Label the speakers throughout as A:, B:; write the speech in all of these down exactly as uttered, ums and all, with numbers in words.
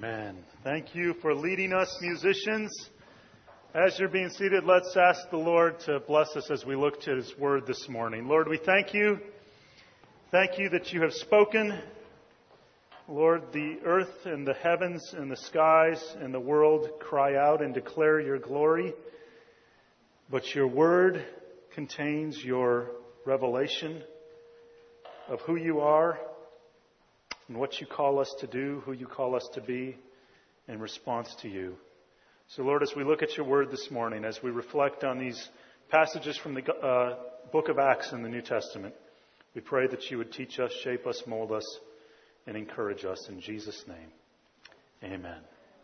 A: Amen. Thank you for leading us, musicians. As you're being seated, let's ask the Lord to bless us as we look to His Word this morning. Lord, we thank you. Thank you that you have spoken. Lord, the earth and the heavens and the skies and the world cry out and declare your glory. But your Word contains your revelation of who you are and what you call us to do, who you call us to be in response to you. So, Lord, as we look at your Word this morning, as we reflect on these passages from the uh, book of Acts in the New Testament, we pray that you would teach us, shape us, mold us, and encourage us. In Jesus' name, amen.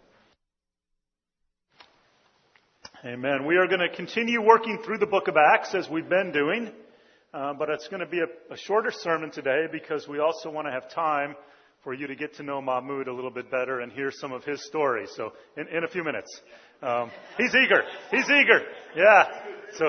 A: Amen. We are going to continue working through the book of Acts as we've been doing, uh, but it's going to be a, a shorter sermon today because we also want to have time for you to get to know Mahmoud a little bit better and hear some of his story. So, in, in a few minutes. Um, he's eager. He's eager. Yeah. So,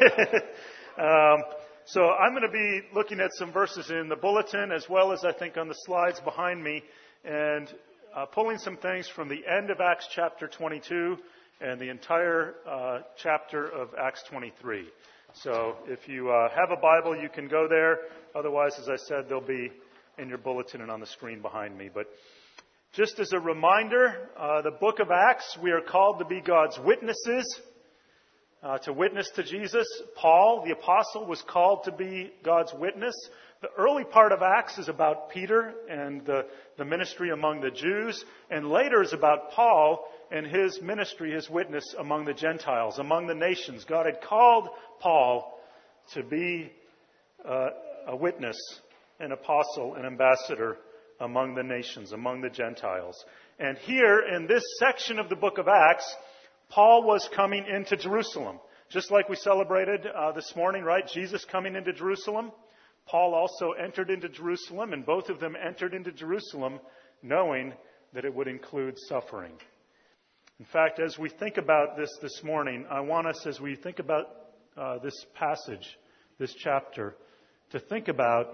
A: um, so I'm going to be looking at some verses in the bulletin as well as I think on the slides behind me and uh, pulling some things from the end of Acts chapter twenty-two and the entire uh, chapter of Acts twenty-three. So if you uh, have a Bible, you can go there. Otherwise, as I said, they'll be in your bulletin and on the screen behind me. But just as a reminder, uh, the book of Acts, we are called to be God's witnesses, uh, to witness to Jesus. Paul, the apostle, was called to be God's witness. The early part of Acts is about Peter and the, the ministry among the Jews, and later is about Paul and his ministry, his witness among the Gentiles, among the nations. God had called Paul to be uh, a witness, an apostle, an ambassador among the nations, among the Gentiles. And here in this section of the book of Acts, Paul was coming into Jerusalem. Just like we celebrated uh, this morning, right? Jesus coming into Jerusalem. Paul also entered into Jerusalem, and both of them entered into Jerusalem knowing that it would include suffering. In fact, as we think about this this morning, I want us, as we think about uh, this passage, this chapter, to think about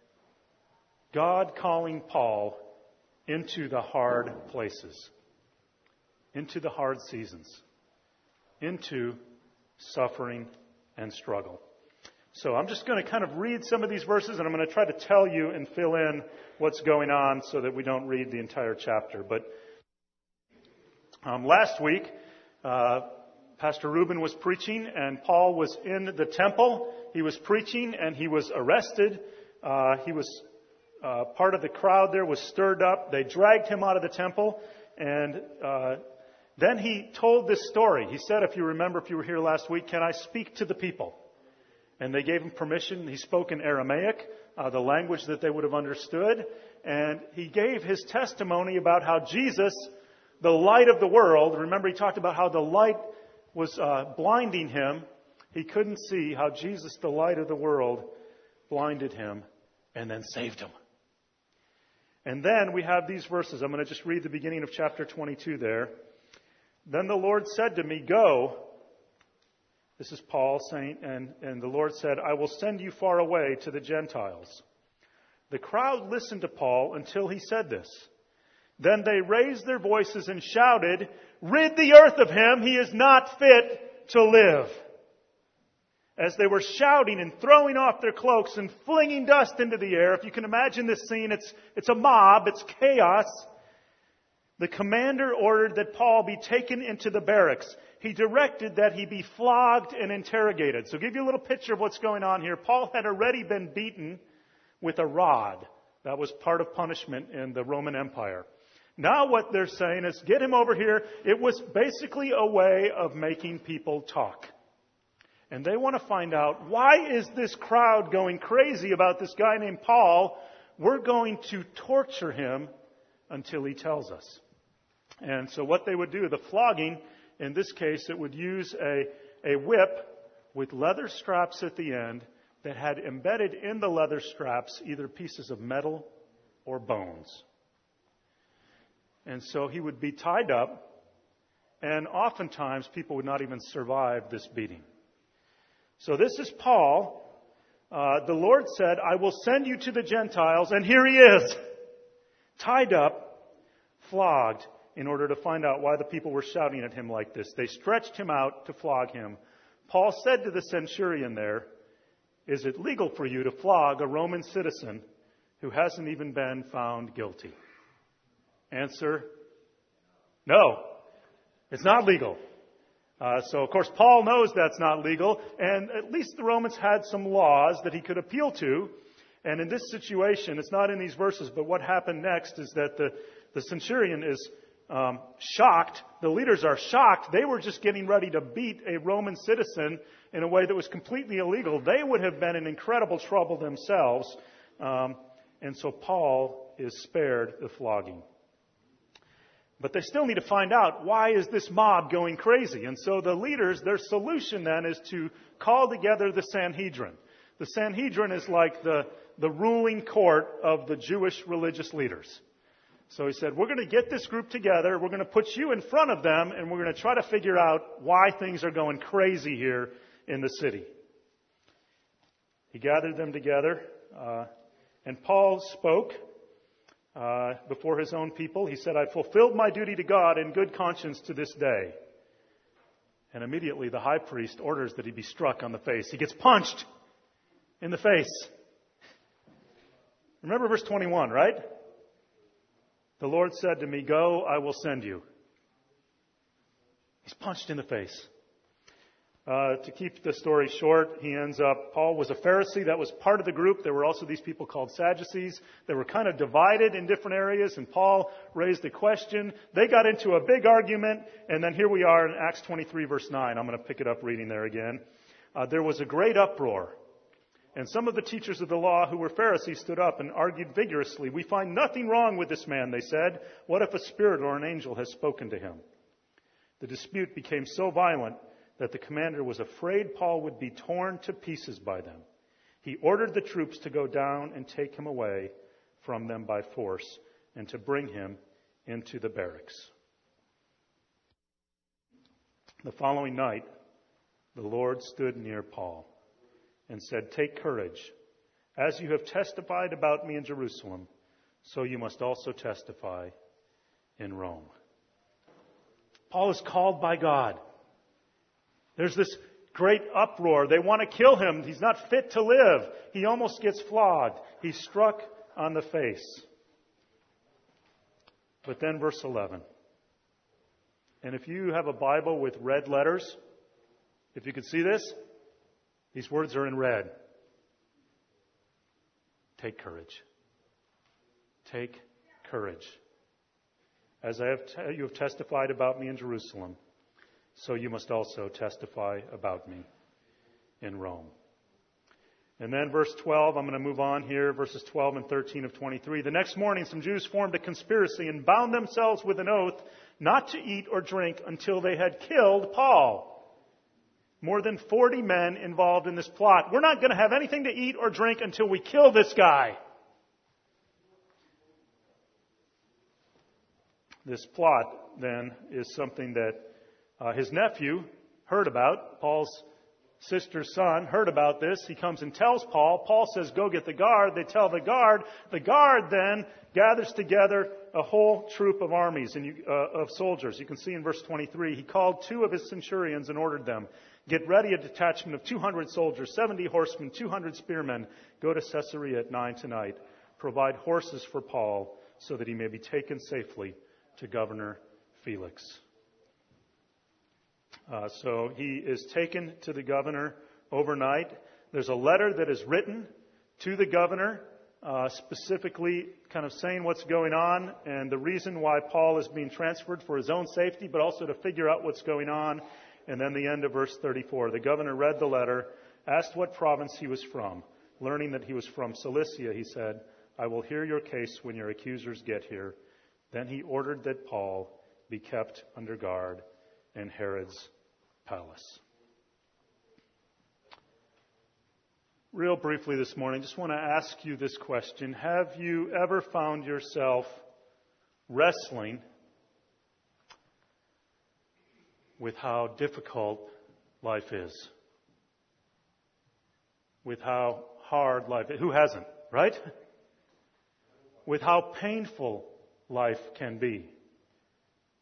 A: God calling Paul into the hard places, into the hard seasons, into suffering and struggle. So I'm just going to kind of read some of these verses, and I'm going to try to tell you and fill in what's going on so that we don't read the entire chapter. But um, last week, uh, Pastor Reuben was preaching, and Paul was in the temple. He was preaching, and he was arrested. Uh, he was Uh, part of the crowd there was stirred up. They dragged him out of the temple. And uh, then he told this story. He said, if you remember, if you were here last week, can I speak to the people? And they gave him permission. He spoke in Aramaic, uh, the language that they would have understood. And he gave his testimony about how Jesus, the light of the world, remember he talked about how the light was uh, blinding him. He couldn't see how Jesus, the light of the world, blinded him and then saved him. And then we have these verses. I'm going to just read the beginning of chapter twenty-two there. Then the Lord said to me, go. This is Paul saying, and, and the Lord said, I will send you far away to the Gentiles. The crowd listened to Paul until he said this. Then they raised their voices and shouted, rid the earth of him, he is not fit to live. As they were shouting and throwing off their cloaks and flinging dust into the air. If you can imagine this scene, it's, it's a mob, it's chaos. The commander ordered that Paul be taken into the barracks. He directed that he be flogged and interrogated. So give you a little picture of what's going on here. Paul had already been beaten with a rod. That was part of punishment in the Roman Empire. Now what they're saying is, get him over here. It was basically a way of making people talk. And they want to find out, why is this crowd going crazy about this guy named Paul? We're going to torture him until he tells us. And so what they would do, the flogging, in this case, it would use a, a whip with leather straps at the end that had embedded in the leather straps either pieces of metal or bones. And so he would be tied up, and oftentimes people would not even survive this beating. So this is Paul. Uh, the Lord said, I will send you to the Gentiles. And here he is, tied up, flogged, in order to find out why the people were shouting at him like this. They stretched him out to flog him. Paul said to the centurion there, "Is it legal for you to flog a Roman citizen who hasn't even been found guilty?" Answer, no, it's not legal. Uh, so, of course, Paul knows that's not legal, and at least the Romans had some laws that he could appeal to. And in this situation, it's not in these verses, but what happened next is that the, the centurion is um, shocked. The leaders are shocked. They were just getting ready to beat a Roman citizen in a way that was completely illegal. They would have been in incredible trouble themselves. Um, and so Paul is spared the flogging. But they still need to find out, why is this mob going crazy? And so the leaders, their solution then is to call together the Sanhedrin. The Sanhedrin is like the, the ruling court of the Jewish religious leaders. So he said, we're going to get this group together, we're going to put you in front of them, and we're going to try to figure out why things are going crazy here in the city. He gathered them together, uh, and Paul spoke Uh, before his own people. He said, "I fulfilled my duty to God in good conscience to this day." And immediately the high priest orders that he be struck on the face. He gets punched in the face. Remember verse twenty-one, right? "The Lord said to me, 'Go, I will send you.'" He's punched in the face. Uh, to keep the story short, he ends up, Paul was a Pharisee. That was part of the group. There were also these people called Sadducees. They were kind of divided in different areas, and Paul raised a question. They got into a big argument, and then here we are in Acts twenty-three, verse nine. I'm going to pick it up reading there again. Uh, there was a great uproar, and some of the teachers of the law who were Pharisees stood up and argued vigorously. "We find nothing wrong with this man," they said. "What if a spirit or an angel has spoken to him?" The dispute became so violent that the commander was afraid Paul would be torn to pieces by them. He ordered the troops to go down and take him away from them by force and to bring him into the barracks. The following night, the Lord stood near Paul and said, "Take courage. As you have testified about me in Jerusalem, so you must also testify in Rome." Paul is called by God. There's this great uproar. They want to kill him. He's not fit to live. He almost gets flogged. He's struck on the face. But then verse eleven. And if you have a Bible with red letters, if you could see this, these words are in red. Take courage. Take courage. As I have t- you have testified about me in Jerusalem, so you must also testify about me in Rome. And then verse twelve, I'm going to move on here, verses twelve and thirteen of twenty-three. The next morning, some Jews formed a conspiracy and bound themselves with an oath not to eat or drink until they had killed Paul. More than forty men involved in this plot. We're not going to have anything to eat or drink until we kill this guy. This plot, then, is something that uh, his nephew heard about. Paul's sister's son heard about this. He comes and tells Paul. Paul says, "Go get the guard." They tell the guard. The guard then gathers together a whole troop of armies and you, uh, of soldiers. You can see in verse twenty-three, he called two of his centurions and ordered them, "Get ready a detachment of two hundred soldiers, seventy horsemen, two hundred spearmen. Go to Caesarea at nine tonight. Provide horses for Paul so that he may be taken safely to Governor Felix." Uh, so he is taken to the governor overnight. There's a letter that is written to the governor, uh, specifically kind of saying what's going on and the reason why Paul is being transferred for his own safety, but also to figure out what's going on. And then the end of verse thirty-four. The governor read the letter, asked what province he was from. Learning that he was from Cilicia, he said, "I will hear your case when your accusers get here." Then he ordered that Paul be kept under guard in Herod's palace. Real briefly this morning, just want to ask you this question. Have you ever found yourself wrestling with how difficult life is? With how hard life is? Who hasn't, right? With how painful life can be.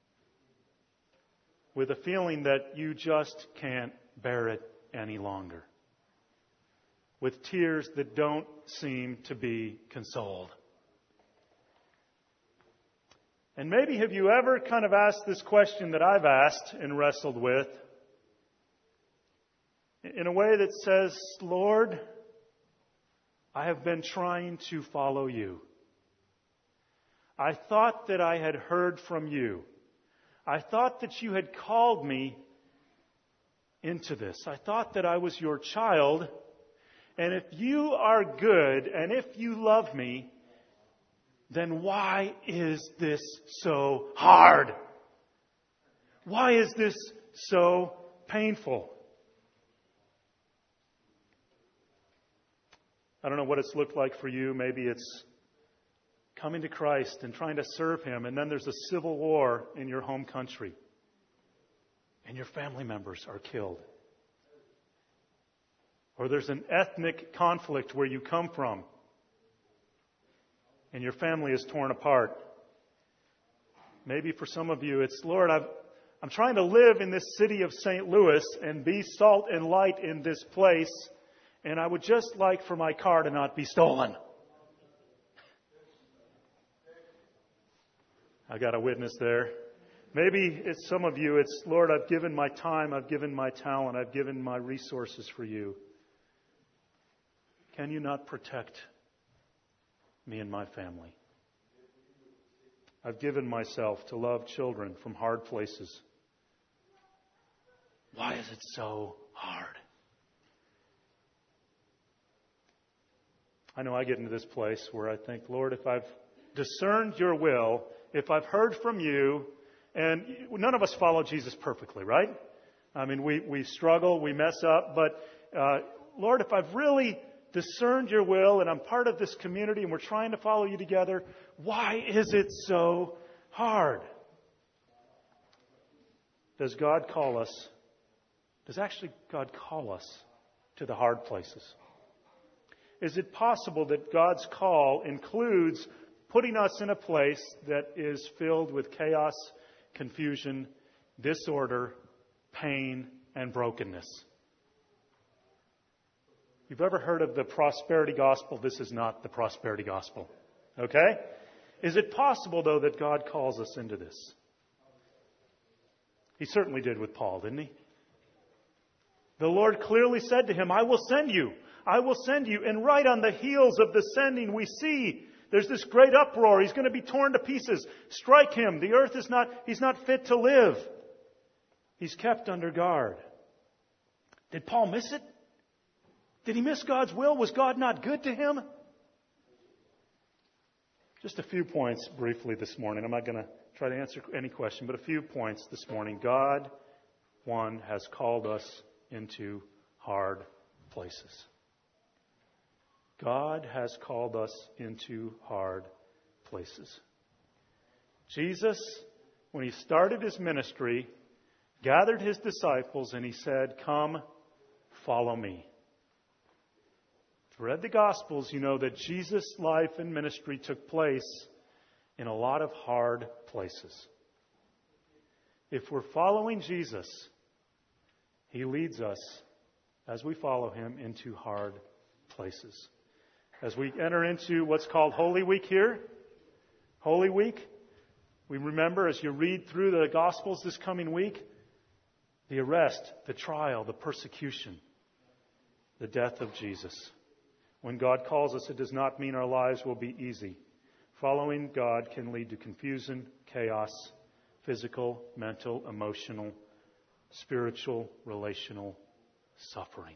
A: with a feeling that you just can't bear it any longer, with tears that don't seem to be consoled. And maybe have you ever kind of asked this question that I've asked and wrestled with in a way that says, Lord, I have been trying to follow you. I thought that I had heard from you. I thought that you had called me into this. I thought that I was your child. And if you are good and if you love me, then why is this so hard? Why is this so painful? I don't know what it's looked like for you. Maybe it's coming to Christ and trying to serve Him, and then there's a civil war in your home country, and your family members are killed. Or there's an ethnic conflict where you come from, and your family is torn apart. Maybe for some of you, it's, Lord, I've, I'm trying to live in this city of Saint Louis and be salt and light in this place, and I would just like for my car to not be stolen. I got a witness there. Maybe it's some of you, it's, Lord, I've given my time, I've given my talent, I've given my resources for you. Can you not protect me and my family? I've given myself to love children from hard places. Why is it so hard? I know I get into this place where I think, Lord, if I've discerned your will, if I've heard from you, and none of us follow Jesus perfectly, right? I mean, we, we struggle, we mess up, but uh, Lord, if I've really discerned your will and I'm part of this community and we're trying to follow you together, why is it so hard? Does God call us, does actually God call us to the hard places? Is it possible that God's call includes putting us in a place that is filled with chaos, confusion, disorder, pain, and brokenness? If you've ever heard of the prosperity gospel, this is not the prosperity gospel. Okay? Is it possible, though, that God calls us into this? He certainly did with Paul, didn't he? The Lord clearly said to him, I will send you. I will send you. And right on the heels of the sending, we see there's this great uproar. He's going to be torn to pieces. Strike him. The earth is not, he's not fit to live. He's kept under guard. Did Paul miss it? Did he miss God's will? Was God not good to him? Just a few points briefly this morning. I'm not going to try to answer any question, but a few points this morning. God, one, has called us into hard places. God has called us into hard places. Jesus, when he started his ministry, gathered his disciples and he said, come, follow me. If you read the Gospels, you know that Jesus' life and ministry took place in a lot of hard places. If we're following Jesus, he leads us, as we follow him, into hard places. As we enter into what's called Holy Week here, Holy Week, we remember as you read through the Gospels this coming week, the arrest, the trial, the persecution, the death of Jesus. When God calls us, it does not mean our lives will be easy. Following God can lead to confusion, chaos, physical, mental, emotional, spiritual, relational suffering.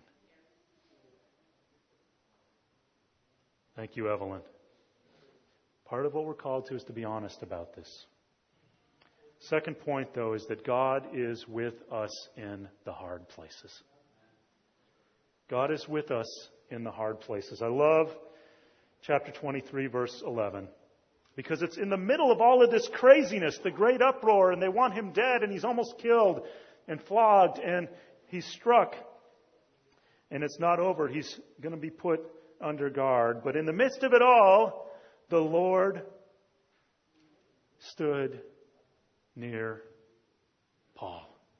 A: Thank you, Evelyn. Part of what we're called to is to be honest about this. Second point, though, is that God is with us in the hard places. God is with us in the hard places. I love chapter twenty-three, verse eleven, because it's in the middle of all of this craziness, the great uproar, and they want him dead, and he's almost killed and flogged, and he's struck, and it's not over. He's going to be put under guard. But in the midst of it all, the Lord stood near Paul.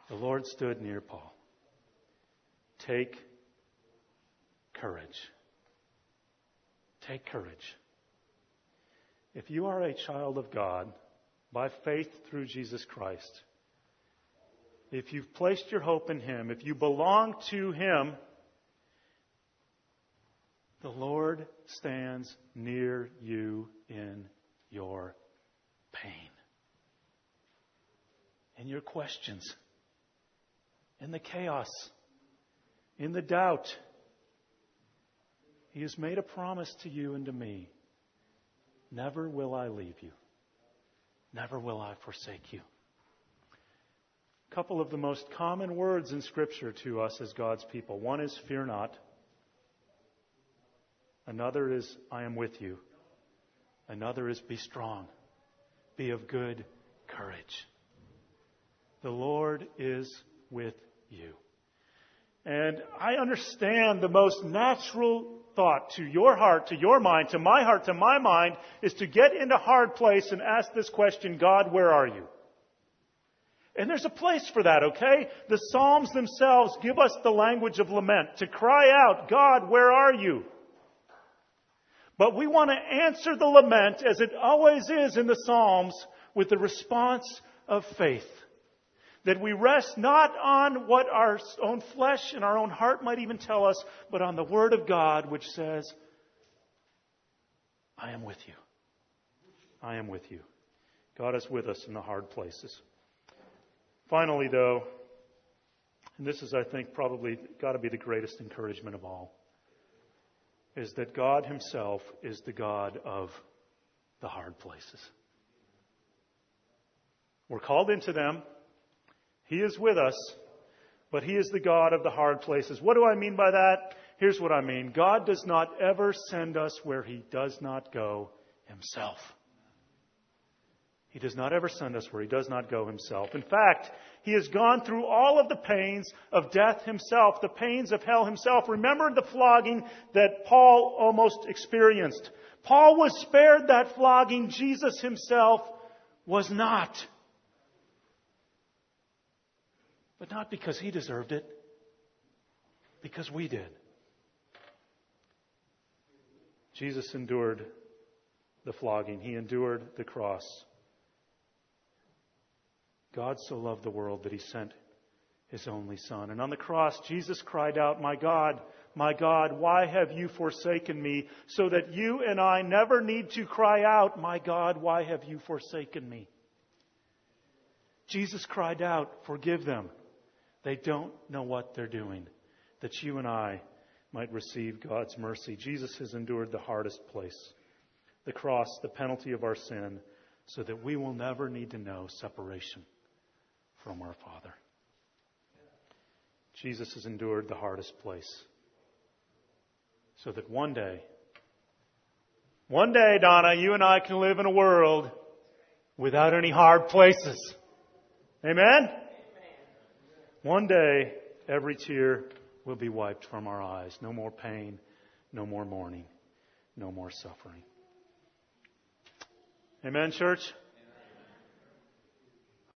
A: the Lord stood near Paul. Take courage. Take courage. If you are a child of God by faith through Jesus Christ, if you've placed your hope in Him, if you belong to Him, the Lord stands near you in your pain, in your questions, in the chaos, in the doubt. He has made a promise to you and to me. Never will I leave you. Never will I forsake you. A couple of the most common words in Scripture to us as God's people. One is fear not. Another is I am with you. Another is be strong. Be of good courage. The Lord is with you. And I understand the most natural thought to your heart, to your mind, to my heart, to my mind, is to get into a hard place and ask this question, God, where are you? And there's a place for that, okay? The Psalms themselves give us the language of lament, to cry out, God, where are you? But we want to answer the lament, as it always is in the Psalms, with the response of faith. That we rest not on what our own flesh and our own heart might even tell us, but on the Word of God, which says, I am with you. I am with you. God is with us in the hard places. Finally, though, and this is, I think, probably got to be the greatest encouragement of all, is that God Himself is the God of the hard places. We're called into them. He is with us, but He is the God of the hard places. What do I mean by that? Here's what I mean. God does not ever send us where He does not go Himself. He does not ever send us where He does not go Himself. In fact, He has gone through all of the pains of death Himself, the pains of hell Himself. Remember the flogging that Paul almost experienced. Paul was spared that flogging. Jesus Himself was not. But not because He deserved it, because we did. Jesus endured the flogging. He endured the cross. God so loved the world that He sent His only Son. And on the cross, Jesus cried out, My God, my God, why have you forsaken me? So that you and I never need to cry out, My God, why have you forsaken me? Jesus cried out, Forgive them. They don't know what they're doing. That you and I might receive God's mercy. Jesus has endured the hardest place, the cross, the penalty of our sin, so that we will never need to know separation from our Father. Jesus has endured the hardest place, so that one day, one day, Donna, you and I can live in a world without any hard places. Amen? One day, every tear will be wiped from our eyes. No more pain, no more mourning, no more suffering. Amen, church?